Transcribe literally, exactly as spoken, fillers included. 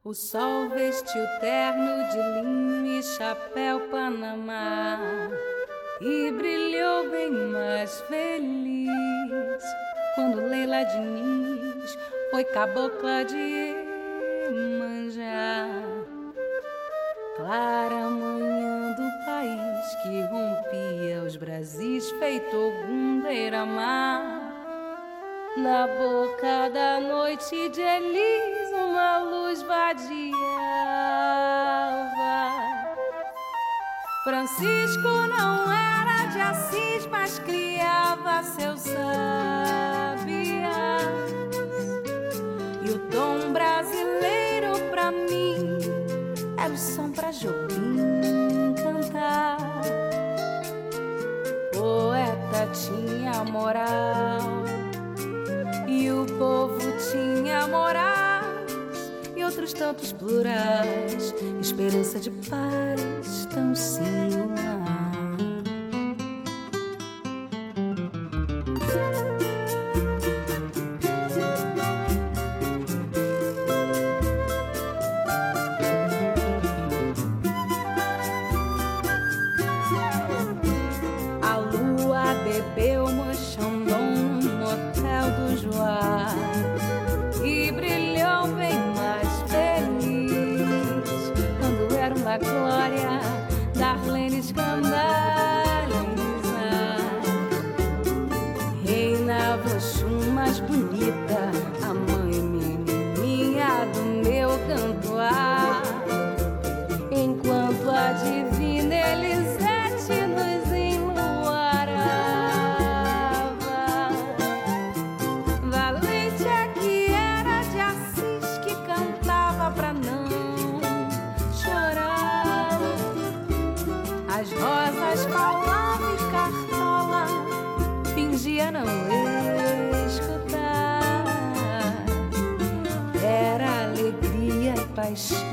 O sol vestiu terno de linho e chapéu Panamá e brilhou bem mais feliz quando Leila Diniz foi cabocla de Iemanjá. Clara manhã do país que rompia os Brasis feito Ogum Beira-Mar. Na boca da noite de Elis uma luz vadiava. Francisco não era de Assis, mas criava seus sabiás. E o tom brasileiro pra mim era o som pra Jobim cantar. Poeta tinha moral e o povo tinha moral e outros tantos plurais, esperança de paz tão singular. A lua bebeu Moxandom no motel do Joá e brilhou bem mais feliz quando era uma glória Darlene escandalizar. Reinava Oxum mais bonita, a mãe menininha do meu cantoar, enquanto a divina Elisete nos enluarava. Valente é que era de Assis, que cantava pra não chorar. As rosas falavam e Cartola fingia não escutar. Era alegria e paixão